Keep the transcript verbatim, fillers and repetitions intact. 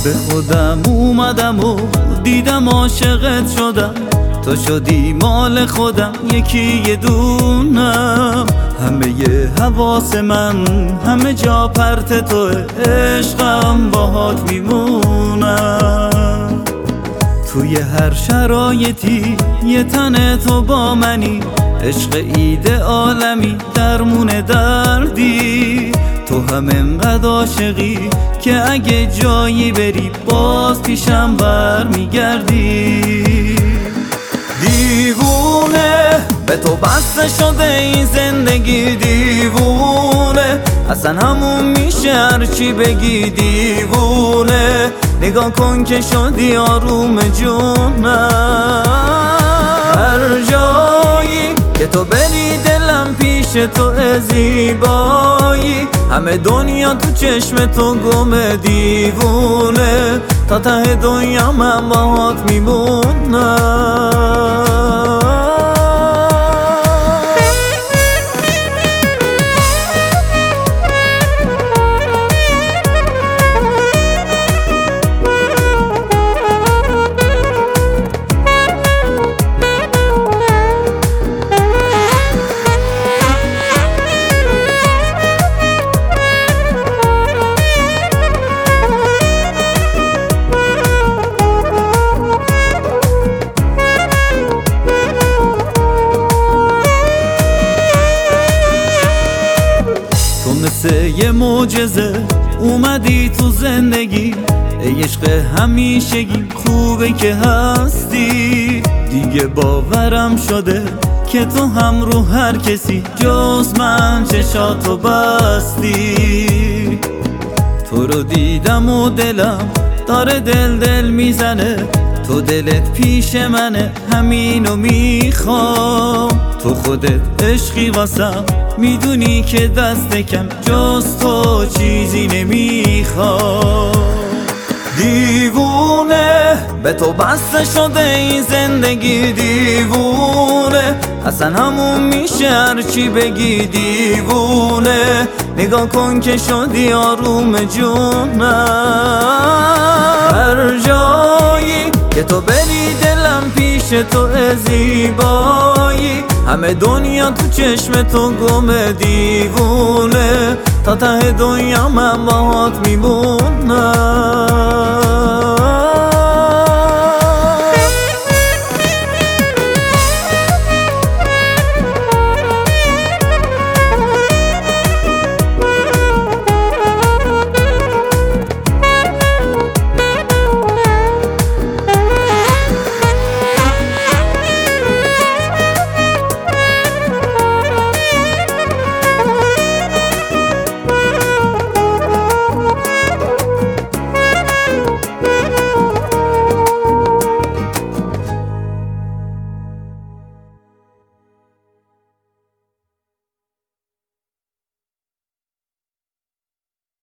به خودم اومدم و دیدم عاشقت شدم، تو شدی مال خودم یکی یه دونم. همه ی حواس من همه جا پرت تو، عشقم باهات میمونم. توی هر شرایطی یه تن تو با منی، عشق ایده عالمی درمون دردی. تو هم انقدر عاشقی که اگه جایی بری باز پیشم بر میگردی. دیوونه به تو بسته شده این زندگی، دیوونه اصلا همون میشه هرچی بگی. دیوونه نگاه کن که شدی آروم جونم. هر جایی که تو بری دلم پیش تو زیبایی، همه دنیا تو چشم تو گم. دیوونه تا ته دنیا من باهات میمونم. مثل یه معجزه اومدی تو زندگی، ای عشق همیشگی خوبه که هستی. دیگه باورم شده که تو هم رو هر کسی جز من چشاتو بستی. تو رو دیدم و دلم داره دل دل میزنه، تو دلت پیش منه همینو میخوام. تو خودت عشقی واسم میدونی که دست کم جز تو چیزی نمیخوام. دیوونه به تو بسته شده این زندگی، دیوونه اصلا همون میشه هرچی بگی. دیوونه نگاه کن که شدی آروم جونم. هر جایی که تو بری دلم پیش تو زیبایی، همه دنیا تو چشم تو گم. دیوونه تا ته دنیا من باهات میمونم.